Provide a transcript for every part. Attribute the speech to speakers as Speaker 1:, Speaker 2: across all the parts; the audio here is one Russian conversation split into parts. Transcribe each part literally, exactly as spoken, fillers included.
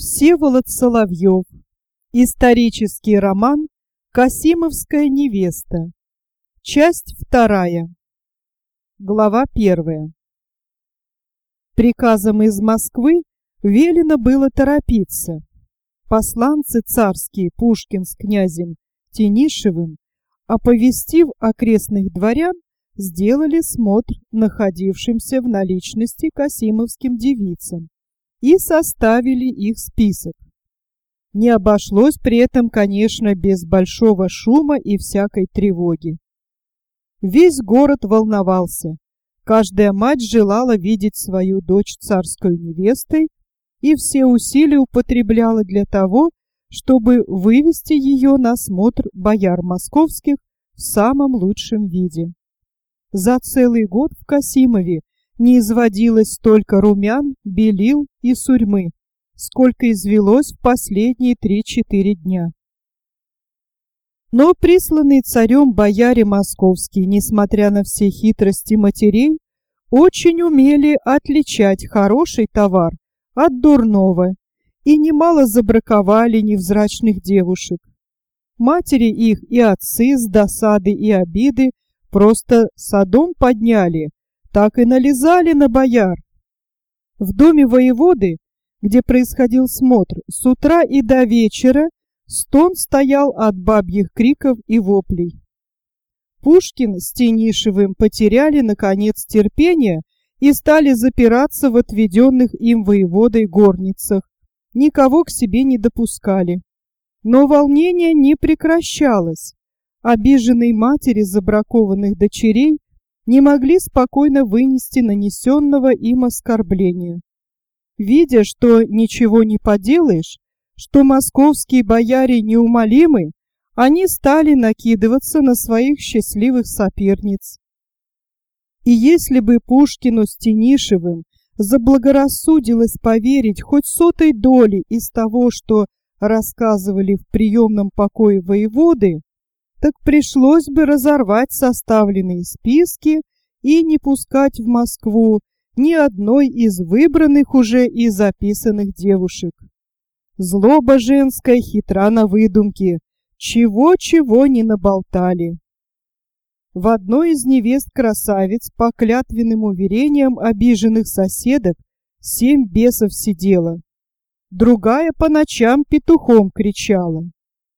Speaker 1: Всеволод Соловьев. Исторический роман «Касимовская невеста». Часть вторая. Глава первая. Приказом из Москвы велено было торопиться. Посланцы царские Пушкин с князем Тенишевым, оповестив окрестных дворян, сделали смотр находившимся в наличности касимовским девицам и составили их список. Не обошлось при этом, конечно, без большого шума и всякой тревоги. Весь город волновался. Каждая мать желала видеть свою дочь царской невестой и все усилия употребляла для того, чтобы вывести ее на смотр бояр московских в самом лучшем виде. За целый год в Касимове не изводилось столько румян, белил и сурьмы, сколько извелось в последние три-четыре дня. Но присланные царем бояре московские, несмотря на все хитрости матерей, очень умели отличать хороший товар от дурного и немало забраковали невзрачных девушек. Матери их и отцы с досады и обиды просто садом подняли, так и нализали на бояр. В доме воеводы, где происходил смотр, с утра и до вечера стон стоял от бабьих криков и воплей. Пушкин с Тенишевым потеряли, наконец, терпение и стали запираться в отведенных им воеводой горницах. Никого к себе не допускали. Но волнение не прекращалось. Обиженные матери забракованных дочерей не могли спокойно вынести нанесенного им оскорбления. Видя, что ничего не поделаешь, что московские бояре неумолимы, они стали накидываться на своих счастливых соперниц. И если бы Пушкину с Тенишевым заблагорассудилось поверить хоть сотой доли из того, что рассказывали в приемном покое воеводы, так пришлось бы разорвать составленные списки и не пускать в Москву ни одной из выбранных уже и записанных девушек. Злоба женская хитра на выдумке, чего-чего не наболтали. В одной из невест красавиц по клятвенным уверениям обиженных соседок семь бесов сидела, другая по ночам петухом кричала.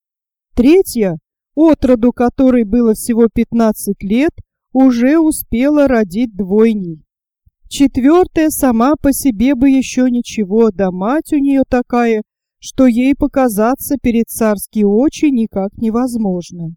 Speaker 1: Третья, отроду которой было всего пятнадцать лет, уже успела родить двойней. Четвертая сама по себе бы еще ничего, да мать у нее такая, что ей показаться перед царские очи никак невозможно.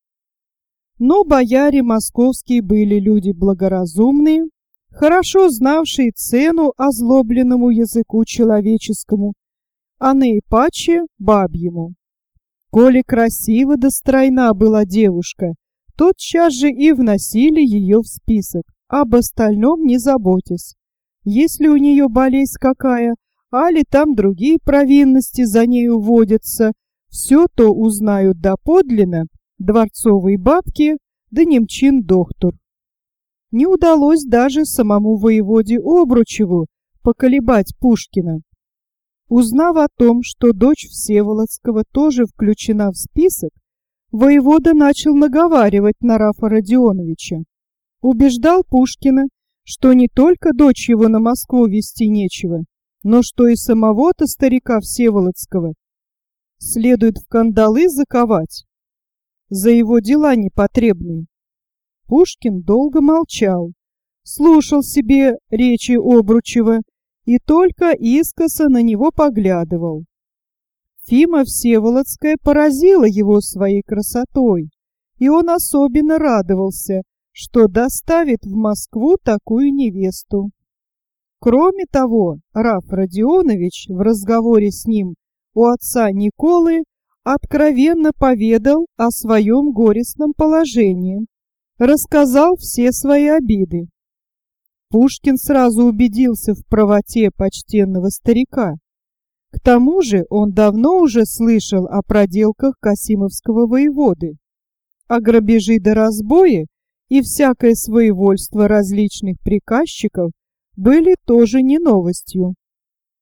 Speaker 1: Но бояре московские были люди благоразумные, хорошо знавшие цену озлобленному языку человеческому, а наипаче бабьему. Коли красива да стройна была девушка, тотчас же и вносили ее в список, об остальном не заботясь. Если у нее болезнь какая, али там другие провинности за нею водятся, все то узнают доподлинно дворцовые бабки да немчин-доктор. Не удалось даже самому воеводе Обручеву поколебать Пушкина. Узнав о том, что дочь Всеволодского тоже включена в список, воевода начал наговаривать на Рафа Родионовича. Убеждал Пушкина, что не только дочь его на Москву везти нечего, но что и самого-то старика Всеволодского следует в кандалы заковать за его дела непотребные. Пушкин долго молчал, слушал себе речи Обручева и только искоса на него поглядывал. Фима Всеволодская поразила его своей красотой, и он особенно радовался, что доставит в Москву такую невесту. Кроме того, Раф Родионович в разговоре с ним у отца Николы откровенно поведал о своем горестном положении, рассказал все свои обиды. Пушкин сразу убедился в правоте почтенного старика. К тому же он давно уже слышал о проделках касимовского воеводы, о грабежи да разбое и всякое своевольство различных приказчиков были тоже не новостью.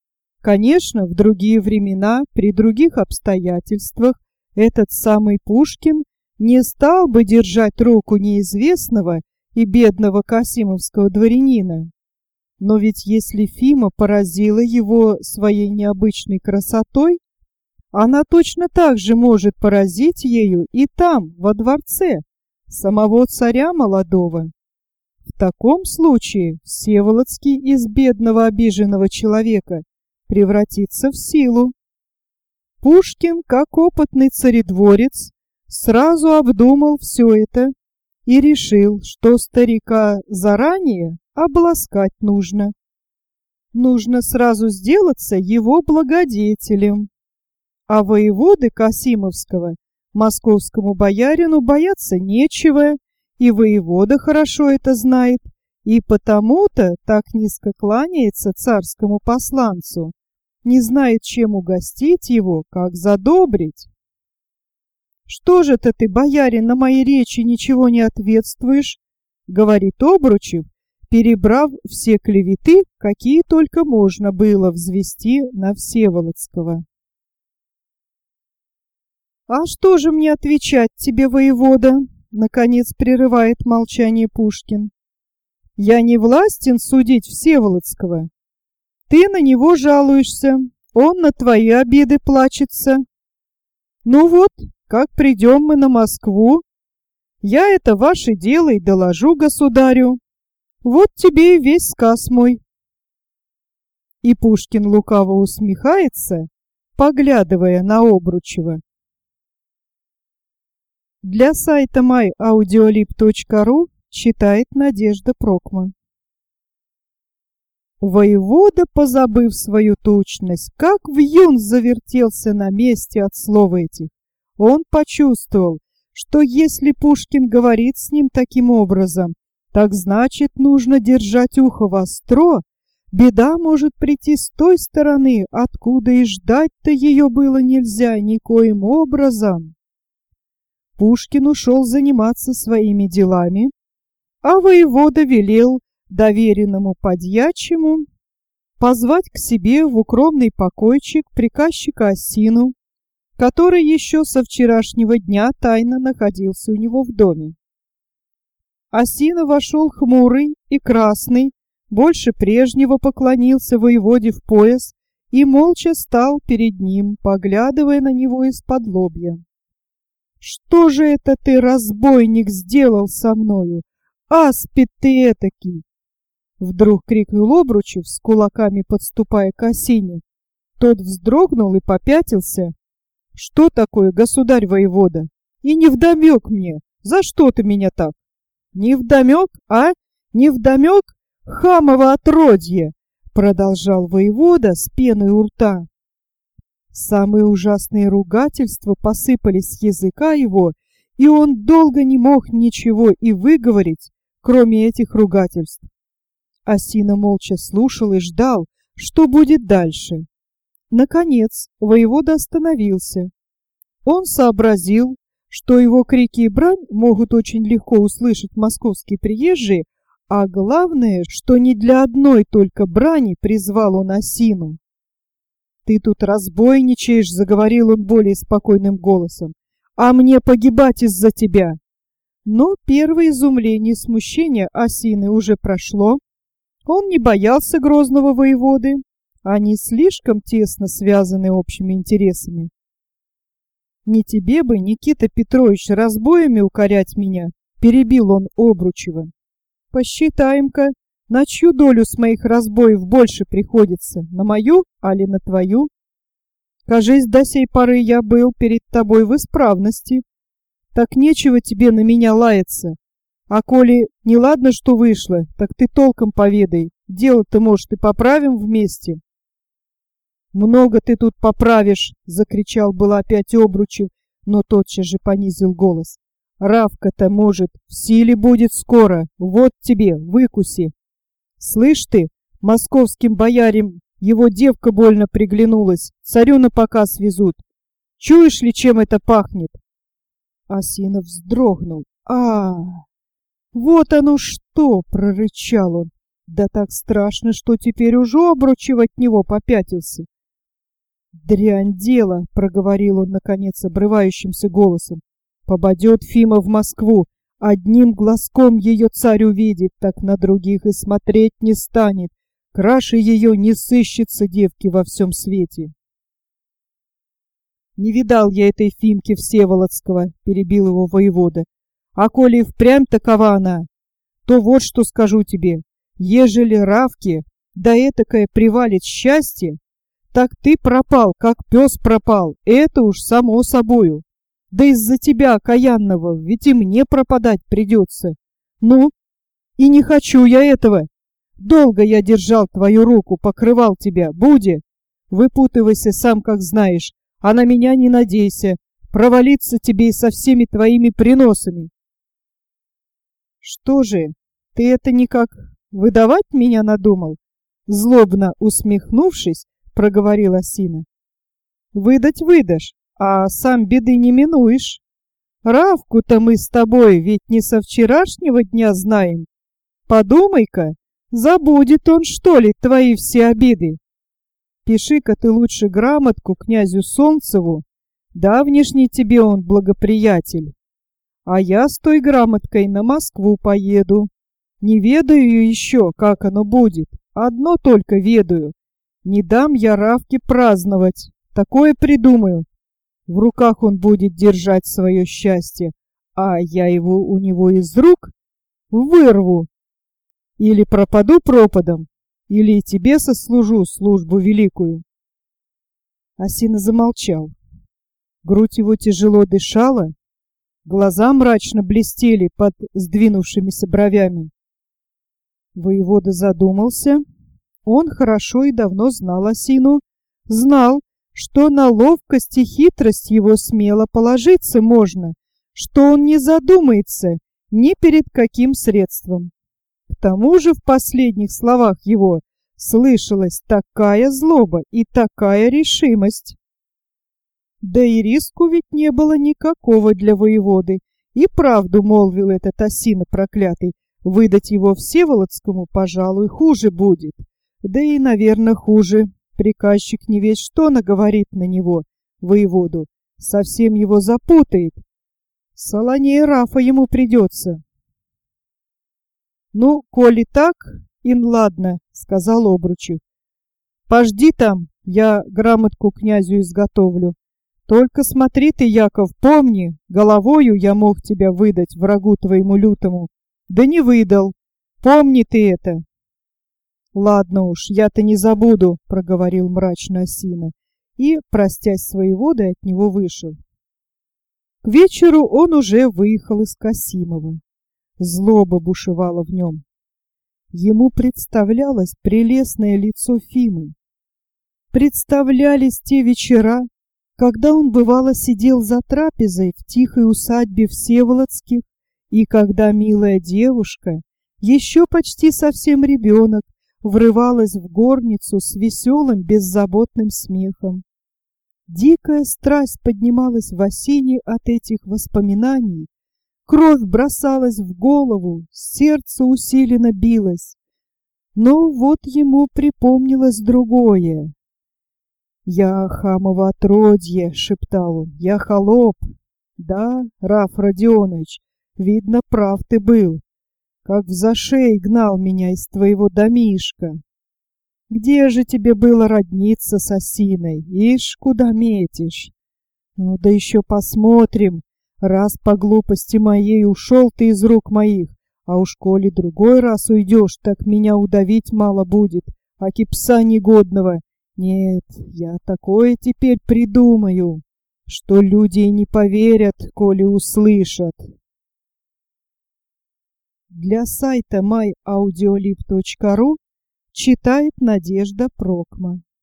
Speaker 1: Конечно, в другие времена, при других обстоятельствах, этот самый Пушкин не стал бы держать руку неизвестного и бедного касимовского дворянина. Но ведь если Фима поразила его своей необычной красотой, она точно так же может поразить ею и там, во дворце, самого царя молодого. В таком случае Всеволодский из бедного обиженного человека превратится в силу. Пушкин, как опытный царедворец, сразу обдумал все это и решил, что старика заранее обласкать нужно. Нужно сразу сделаться его благодетелем. А воеводы Касимовского московскому боярину бояться нечего, и воевода хорошо это знает, и потому-то так низко кланяется царскому посланцу, не знает, чем угостить его, как задобрить. «Что же это ты, боярин, на мои речи ничего не ответствуешь?» — говорит Обручев, перебрав все клеветы, какие только можно было взвести на Всеволодского. «А что же мне отвечать тебе, воевода?» — наконец прерывает молчание Пушкин. «Я не властен судить Всеволодского. Ты на него жалуешься, он на твои обиды плачется. Ну вот, как придем мы на Москву, я это ваше дело и доложу государю. Вот тебе и весь сказ мой». И Пушкин лукаво усмехается, поглядывая на Обручева. Для сайта май аудиолиб точка ру читает Надежда Прокма. Воевода, позабыв свою тучность, как вьюн завертелся на месте от слов этих. Он почувствовал, что если Пушкин говорит с ним таким образом, так значит, нужно держать ухо востро. Беда может прийти с той стороны, откуда и ждать-то ее было нельзя никоим образом. Пушкин ушел заниматься своими делами, а воевода велел доверенному подьячему позвать к себе в укромный покойчик приказчика Осину, который еще со вчерашнего дня тайно находился у него в доме. Осина вошел хмурый и красный, больше прежнего поклонился воеводе в пояс и молча стал перед ним, поглядывая на него из-под лобья. «Что же это ты, разбойник, сделал со мною? Аспид ты этакий!» Вдруг крикнул Обручев, с кулаками подступая к Осине. Тот вздрогнул и попятился. «Что такое, государь-воевода? И невдомек мне! За что ты меня так?» «Невдомек, а? Невдомек? Хамово отродье!» Продолжал воевода с пеной у рта. Самые ужасные ругательства посыпались с языка его, и он долго не мог ничего и выговорить, кроме этих ругательств. Осина молча слушал и ждал, что будет дальше. Наконец воевода остановился. Он сообразил, что его крики и брань могут очень легко услышать московские приезжие, а главное, что не для одной только брани призвал он Осину. «Ты тут разбойничаешь», — заговорил он более спокойным голосом, — «а мне погибать из-за тебя». Но первое изумление и смущение Осины уже прошло. Он не боялся грозного воеводы. Они слишком тесно связаны общими интересами. «Не тебе бы, Никита Петрович, разбоями укорять меня», — перебил он Обручева. «Посчитаем-ка, на чью долю с моих разбоев больше приходится, на мою, али на твою? Кажись, до сей поры я был перед тобой в исправности. Так нечего тебе на меня лаяться. А коли неладно, что вышло, так ты толком поведай. Дело-то, может, и поправим вместе». «Много ты тут поправишь!» — закричал было опять Обручев, но тотчас же понизил голос. «Равка-то, может, в силе будет скоро. Вот тебе, выкуси. Слышь ты, московским боярам его девка больно приглянулась, царю на показ везут. Чуешь ли, чем это пахнет?» Осинов вздрогнул. а Вот оно что! — прорычал он. Да так страшно, что теперь уже Обручев от него попятился. «Дрянь дело», — проговорил он, наконец, обрывающимся голосом. «Попадет Фима в Москву, одним глазком ее царь увидит, так на других и смотреть не станет. Краше ее не сыщется девки во всем свете». «Не видал я этой Фимки Всеволодского», — перебил его воевода. «А коли впрямь такова она, то вот что скажу тебе. Ежели Равке да этакое привалит счастье, так ты пропал, как пес пропал, это уж само собою. Да из-за тебя, окаянного, ведь и мне пропадать придется. Ну, и не хочу я этого. Долго я держал твою руку, покрывал тебя, Будя. Выпутывайся сам, как знаешь, а на меня не надейся. Провалиться тебе и со всеми твоими приносами». «Что же, ты это никак выдавать меня надумал?» Злобно усмехнувшись, проговорил Осина. «Выдать выдашь, а сам беды не минуешь. Равку-то мы с тобой ведь не со вчерашнего дня знаем. Подумай-ка, забудет он, что ли, твои все обиды. Пиши-ка ты лучше грамотку князю Солнцеву, давнишний тебе он благоприятель. А я с той грамоткой на Москву поеду. Не ведаю еще, как оно будет, одно только ведаю. Не дам я Равке праздновать, такое придумаю. В руках он будет держать свое счастье, а я его у него из рук вырву. Или пропаду пропадом, или и тебе сослужу службу великую». Осина замолчал. Грудь его тяжело дышала, глаза мрачно блестели под сдвинувшимися бровями. Воевода задумался. Он хорошо и давно знал Осину, знал, что на ловкость и хитрость его смело положиться можно, что он не задумается ни перед каким средством. К тому же в последних словах его слышалась такая злоба и такая решимость. Да и риску ведь не было никакого для воеводы, и правду молвил этот Осина проклятый, выдать его Всеволодскому, пожалуй, хуже будет, да и, наверное, хуже. Приказчик не весь что наговорит на него, воеводу, совсем его запутает. Солоней Рафа ему придется. «Ну, коли так, ин ладно», — сказал Обручев. «Пожди там, я грамотку князю изготовлю. Только смотри ты, Яков, помни, головою я мог тебя выдать врагу твоему лютому, да не выдал. Помни ты это». «Ладно уж, я-то не забуду», — проговорил мрачно Осина и, простясь с воеводой, от него вышел. К вечеру он уже выехал из Касимова. Злоба бушевала в нем. Ему представлялось прелестное лицо Фимы. Представлялись те вечера, когда он, бывало, сидел за трапезой в тихой усадьбе Всеволодских, и когда милая девушка, еще почти совсем ребенок, врывалась в горницу с веселым беззаботным смехом. Дикая страсть поднималась в Осине от этих воспоминаний, кровь бросалась в голову, сердце усиленно билось. Но вот ему припомнилось другое. «Я хамово отродье», — шептал он, — «я холоп». «Да, Раф Родионович, видно, прав ты был, как в зашей гнал меня из твоего домишка. Где же тебе было родниться с Осиной? Ишь, куда метишь? Ну да еще посмотрим, раз по глупости моей ушел ты из рук моих, а уж коли другой раз уйдешь, так меня удавить мало будет, аки пса негодного. Нет, я такое теперь придумаю, что люди и не поверят, коли услышат». Для сайта май аудиолиб точка ру читает Надежда Прокма.